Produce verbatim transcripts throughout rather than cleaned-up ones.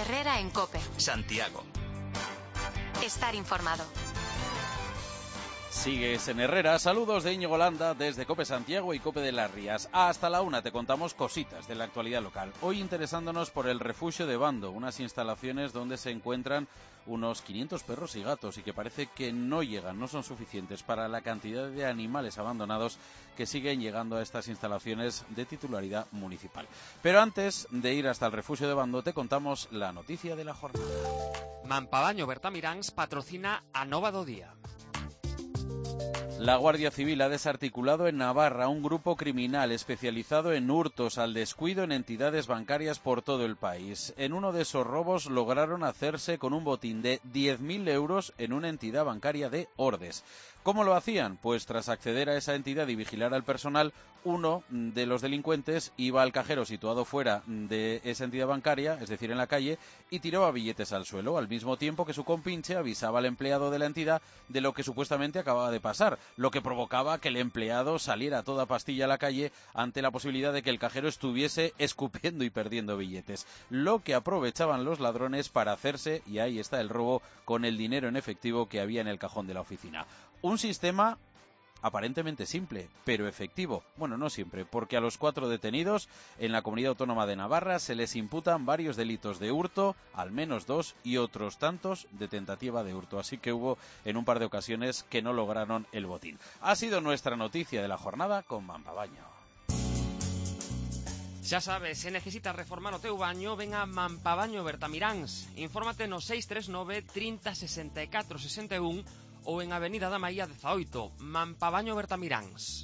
Herrera en COPE. Santiago. Estar informado. Sigues en Herrera. Saludos de Íñigo Landa desde COPE Santiago y COPE de las Rías. Hasta la una te contamos cositas de la actualidad local. Hoy interesándonos por el refugio de Bando, unas instalaciones donde se encuentran unos quinientos perros y gatos y que parece que no llegan, no son suficientes para la cantidad de animales abandonados que siguen llegando a estas instalaciones de titularidad municipal. Pero antes de ir hasta el refugio de Bando te contamos la noticia de la jornada. Mampabaño Bertamiráns patrocina a Nova do Día. La Guardia Civil ha desarticulado en Navarra un grupo criminal especializado en hurtos al descuido en entidades bancarias por todo el país. En uno de esos robos lograron hacerse con un botín de diez mil euros en una entidad bancaria de Ordes. ¿Cómo lo hacían? Pues tras acceder a esa entidad y vigilar al personal, uno de los delincuentes iba al cajero situado fuera de esa entidad bancaria, es decir, en la calle, y tiraba billetes al suelo, al mismo tiempo que su compinche avisaba al empleado de la entidad de lo que supuestamente acababa de pasar, lo que provocaba que el empleado saliera a toda pastilla a la calle ante la posibilidad de que el cajero estuviese escupiendo y perdiendo billetes, lo que aprovechaban los ladrones para hacerse, y ahí está el robo, con el dinero en efectivo que había en el cajón de la oficina. Un sistema aparentemente simple, pero efectivo. Bueno, no siempre, porque a los cuatro detenidos en la Comunidad Autónoma de Navarra se les imputan varios delitos de hurto, al menos dos, y otros tantos de tentativa de hurto. Así que hubo en un par de ocasiones que no lograron el botín. Ha sido nuestra noticia de la jornada con Mampabaño. Xa sabes, se necesitas reformar o teu baño, ven a Mampabaño Bertamiráns. Infórmate no seis tres nove, trinta, sesenta e catro, sesenta e un ou en Avenida da Maía dezaoito, Mampabaño Bertamiráns.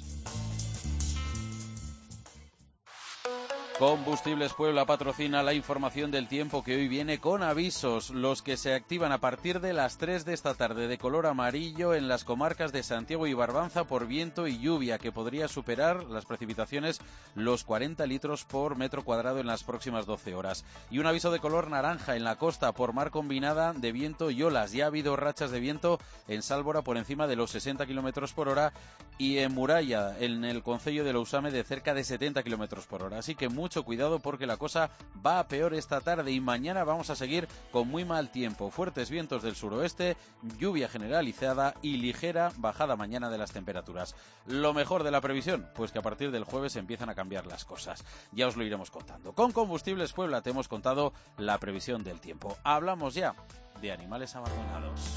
Combustibles Puebla patrocina la información del tiempo que hoy viene con avisos, los que se activan a partir de las tres de esta tarde de color amarillo en las comarcas de Santiago y Barbanza por viento y lluvia que podría superar las precipitaciones los cuarenta litros por metro cuadrado en las próximas doce horas. Y un aviso de color naranja en la costa por mar combinada de viento y olas. Ya ha habido rachas de viento en Sálvora por encima de los sesenta kilómetros por hora y en Muralla, en el concello de Lousame, de cerca de setenta kilómetros por hora. Así que mucho cuidado porque la cosa va a peor esta tarde y mañana vamos a seguir con muy mal tiempo. Fuertes vientos del suroeste, lluvia generalizada y ligera bajada mañana de las temperaturas. Lo mejor de la previsión, pues que a partir del jueves empiezan a cambiar las cosas. Ya os lo iremos contando. Con Combustibles Puebla te hemos contado la previsión del tiempo. Hablamos ya de animales abandonados.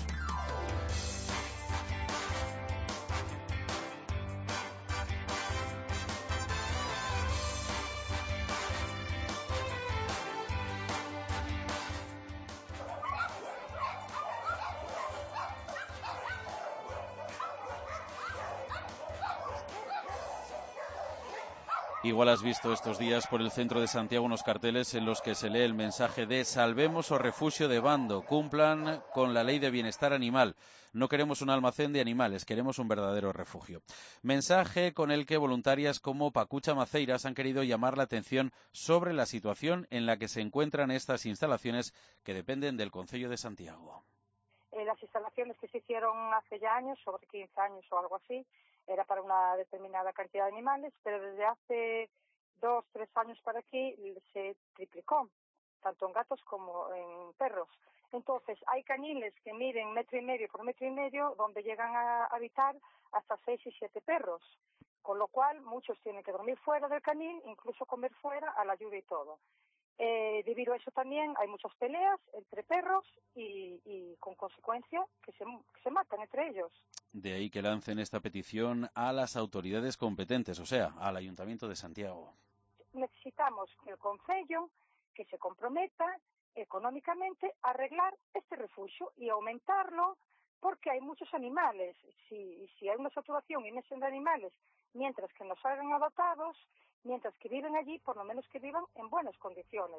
Igual has visto estos días por el centro de Santiago unos carteles en los que se lee el mensaje de Salvemos o Refugio de Bando, cumplan con la ley de bienestar animal. No queremos un almacén de animales, queremos un verdadero refugio. Mensaje con el que voluntarias como Pacucha Maceiras han querido llamar la atención sobre la situación en la que se encuentran estas instalaciones que dependen del Concello de Santiago. Eh, las instalaciones que se hicieron hace ya años, sobre quince años o algo así, era para una determinada cantidad de animales, pero desde hace dos, tres años para aquí se triplicó, tanto en gatos como en perros. Entonces, hay caniles que miden metro y medio por metro y medio, donde llegan a habitar hasta seis y siete perros, con lo cual muchos tienen que dormir fuera del canil, incluso comer fuera a la lluvia y todo. Eh, debido a eso también hay muchas peleas entre perros y, y con consecuencia que se, que se matan entre ellos. De ahí que lancen esta petición a las autoridades competentes, o sea, al Ayuntamiento de Santiago. Necesitamos que el Concello que se comprometa económicamente a arreglar este refugio y aumentarlo, porque hay muchos animales. Si, si hay una saturación inmensa de animales, mientras que no salgan adoptados, mientras que viven allí, por lo menos que vivan en buenas condiciones.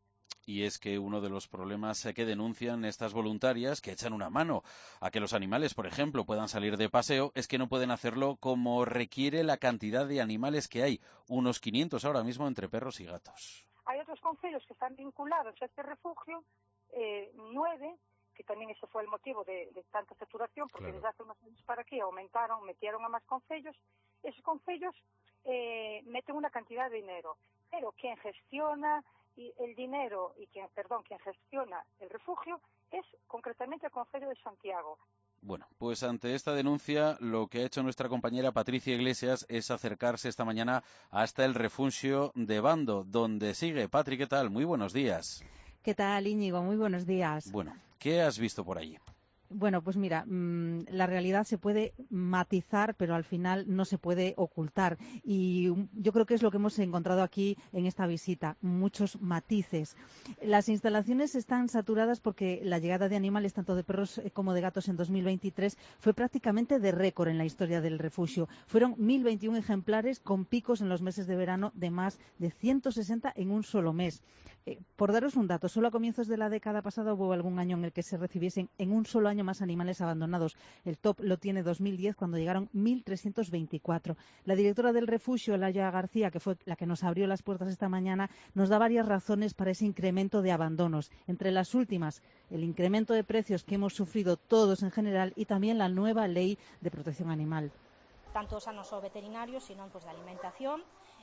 Y es que uno de los problemas que denuncian estas voluntarias, que echan una mano a que los animales, por ejemplo, puedan salir de paseo, es que no pueden hacerlo como requiere la cantidad de animales que hay, unos quinientos ahora mismo entre perros y gatos. Hay otros concellos que están vinculados a este refugio, eh, nueve, que también ese fue el motivo de, de tanta saturación, porque claro, desde hace unos años para aquí aumentaron, metieron a más concellos. Esos concellos eh, meten una cantidad de dinero, pero quien gestiona, y el dinero y quien, perdón, quien gestiona el refugio es concretamente el Concello de Santiago. Bueno, pues ante esta denuncia lo que ha hecho nuestra compañera Patricia Iglesias es acercarse esta mañana hasta el refugio de Bando, donde sigue. Patri, ¿qué tal? Muy buenos días. ¿Qué tal, Íñigo? Muy buenos días. Bueno, ¿qué has visto por allí? Bueno, pues mira, mmm, la realidad se puede matizar, pero al final no se puede ocultar. Y um, yo creo que es lo que hemos encontrado aquí en esta visita, muchos matices. Las instalaciones están saturadas porque la llegada de animales, tanto de perros como de gatos, en dos mil veintitrés fue prácticamente de récord en la historia del refugio. Fueron mil veintiún ejemplares con picos en los meses de verano de más de ciento sesenta en un solo mes. Eh, por daros un dato, solo a comienzos de la década pasada hubo algún año en el que se recibiesen en un solo año más animales abandonados. El top lo tiene dos mil diez, cuando llegaron mil trescientos veinticuatro. La directora del refugio, Laia García, que fue la que nos abrió las puertas esta mañana, nos da varias razones para ese incremento de abandonos. Entre las últimas, el incremento de precios que hemos sufrido todos en general y también la nueva ley de protección animal. Tanto xa non só veterinarios, sino pues, de alimentación,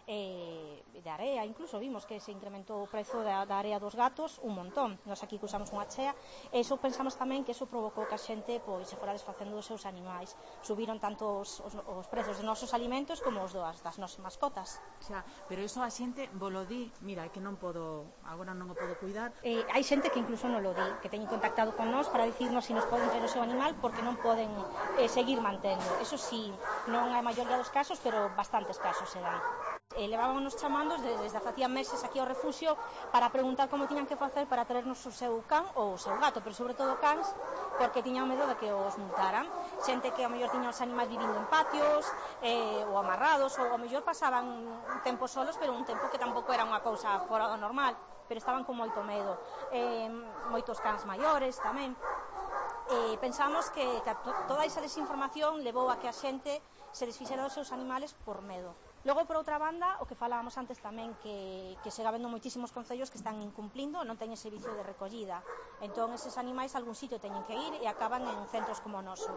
eh, de area, incluso vimos que se incrementou o prezo da, da area dos gatos un montón. Nós aquí que usamos unha chea, e iso pensamos tamén que iso provocou que a xente pois, se fora desfacendo dos seus animais. Subiron tanto os, os, os prezos dos nosos alimentos como os das, das nosas mascotas. Xa, pero iso a xente volo di, mira, é que non podo, agora non o podo cuidar. Eh, hai xente que incluso non lo di, que teñen contactado con nós para dicirnos se nos poden ter o seu animal porque non poden eh, seguir mantendo. Eso sí, non é a maioría dos casos, pero bastantes casos se dan. Eh, levábamos chamando desde, desde facía meses aquí ao refugio para preguntar como tiñan que facer para traernos o seu can ou o seu gato, pero sobre todo cans, porque tiñan medo de que os multaran. Xente que ao mellor tiña os animais vivindo en patios eh, ou amarrados, ou ao mellor pasaban un tempo solos, pero un tempo que tampouco era unha cousa fora do normal, pero estaban con moito medo. Eh, moitos cans maiores tamén. Eh, pensamos que, que to, toda esa desinformación levou a que a xente se desfixera dos seus animales por medo. Logo, por outra banda, o que falábamos antes tamén, que, que siga habendo moitísimos concellos que están incumplindo, non teñen servicio de recollida. Entón, eses animais a algún sitio teñen que ir e acaban en centros como o noso.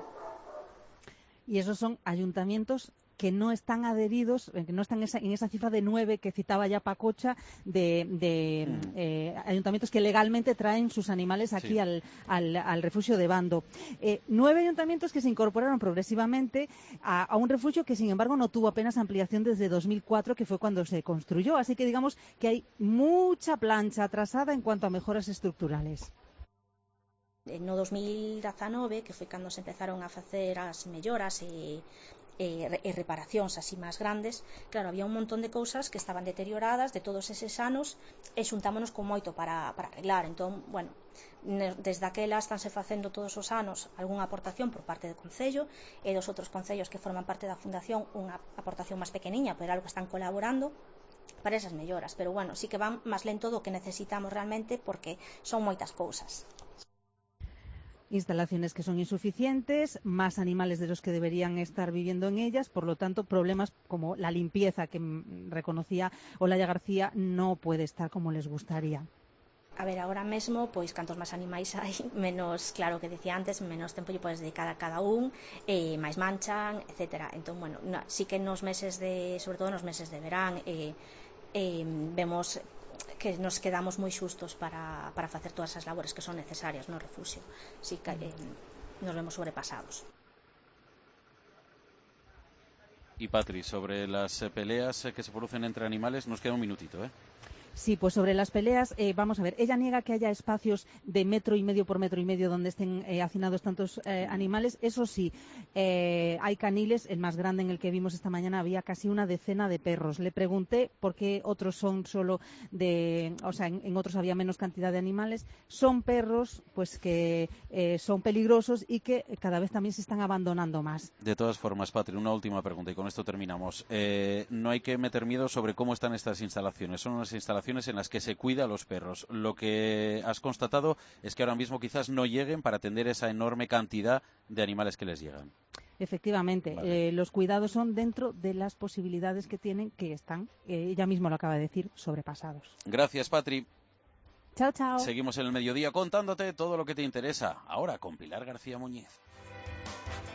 Y esos son ayuntamientos que no están adheridos, que no están en esa, en esa cifra de nueve que citaba ya Pacocha, de, de mm. eh, ayuntamientos que legalmente traen sus animales aquí sí. al, al, al refugio de Bando. Eh, nueve ayuntamientos que se incorporaron progresivamente a, a un refugio que, sin embargo, no tuvo apenas ampliación desde dos mil cuatro, que fue cuando se construyó. Así que digamos que hay mucha plancha atrasada en cuanto a mejoras estructurales. No dos mil dezanove, que foi cando se empezaron a facer as melloras e E, e reparacións así máis grandes, claro, había un montón de cousas que estaban deterioradas de todos eses anos e xuntámonos con moito para, para arreglar. Entón, bueno, desde aquela estánse facendo todos os anos algunha aportación por parte do Concello e dos outros concellos que forman parte da Fundación unha aportación máis pequeniña, pero algo que están colaborando para esas melloras. Pero bueno, sí que van máis lento do que necesitamos realmente porque son moitas cousas. Instalaciones que son insuficientes, más animales de los que deberían estar viviendo en ellas, por lo tanto, problemas como la limpieza que reconocía Olaya García no puede estar como les gustaría. A ver, agora mesmo, pois, cantos máis animais hai, menos, claro, que decía antes, menos tempo lle podes dedicar a cada un, eh, máis manchan, etcétera. Entón, bueno, no, sí que nos meses de, sobre todo nos meses de verán, eh, eh, vemos que nos quedamos moi xustos para, para facer todas as labores que son necesarias no refugio. Así que eh, nos vemos sobrepasados. Y Patri, sobre las peleas que se producen entre animales, nos queda un minutito, ¿eh? Sí, pues sobre las peleas, eh, vamos a ver, ella niega que haya espacios de metro y medio por metro y medio donde estén eh, hacinados tantos eh, animales. Eso sí, eh, hay caniles, el más grande en el que vimos esta mañana había casi una decena de perros. Le pregunté por qué otros son solo de, o sea, en, en otros había menos cantidad de animales. Son perros, pues que eh, son peligrosos y que cada vez también se están abandonando más. De todas formas, Patri, una última pregunta y con esto terminamos. Eh, no hay que meter miedo sobre cómo están estas instalaciones. Son unas instalaciones en las que se cuida a los perros. Lo que has constatado es que ahora mismo quizás no lleguen para atender esa enorme cantidad de animales que les llegan. Efectivamente, vale. eh, los cuidados son dentro de las posibilidades que tienen, que están, eh, ella misma lo acaba de decir, sobrepasados. Gracias, Patri. Chao, chao. Seguimos en el mediodía contándote todo lo que te interesa. Ahora con Pilar García Muñiz.